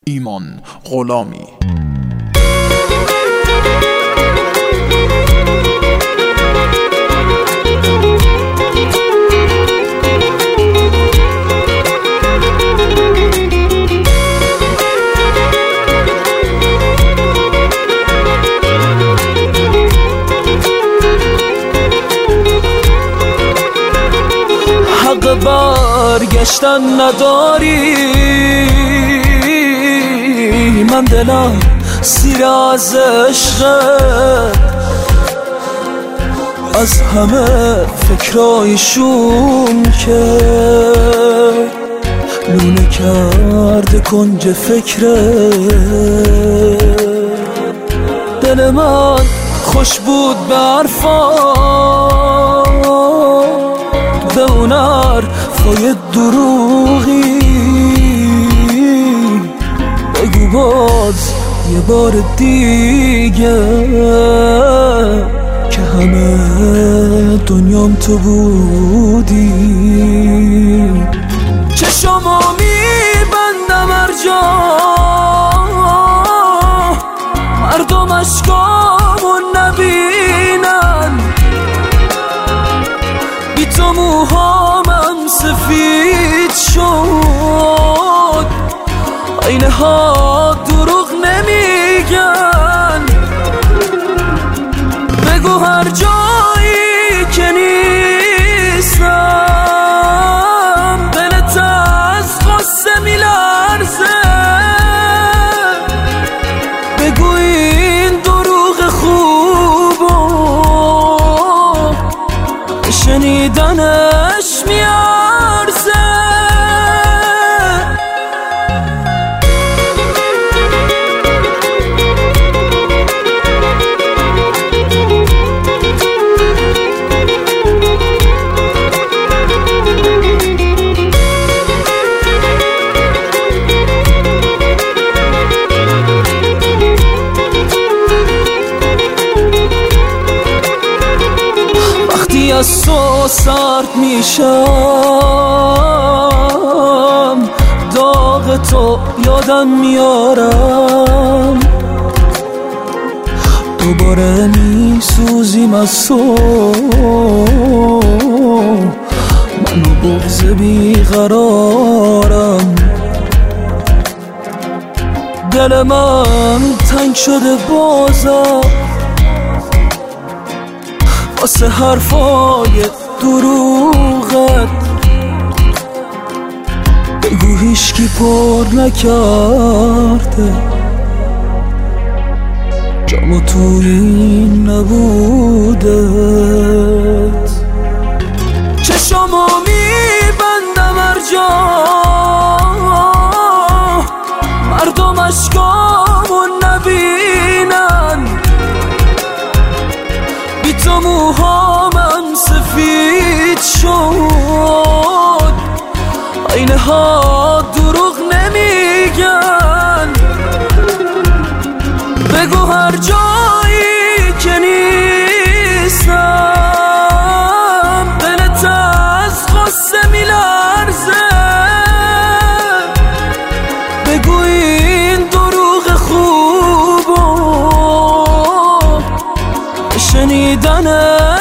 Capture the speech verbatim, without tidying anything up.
ایمان غلامی. حق برگشتن نداری، من دلم سیر از عشقت، از همه فکرایشون که لونه کرده کنج فکرت. دل من خوش بود به حرفات، به اون حرفای دروغی، بگو باز یه بار دیگه که همه دنیام تو بودی. چشمو میبندم هر جا مردم اشکامو نبینن، بی تو موهامم سفید شد، آینه ها دروغ نمیگن. بگو هر جایی که نیستم دلت از غصه میلرزه، بگو این دروغ خوبو شنیدنش میارزه. وقتی از تو سرد میشم داغ تو یادم میارم، دوباره میسوزیم از تو، منو بغض بیقرارم. دل من تنگ شده بازم واسه حرفای دروغت، بگو هیچکی پر نکرده جامو تو این نبودت. چشمو میبندم هر جا مردم اشکامو نبینن، بی تو موهامم سفید شد، آینه ها دروغ نمیگن. بگو هر جایی که نیستم دلت از غصه میلرزه، بگو این دروغ خوبو شنیدنه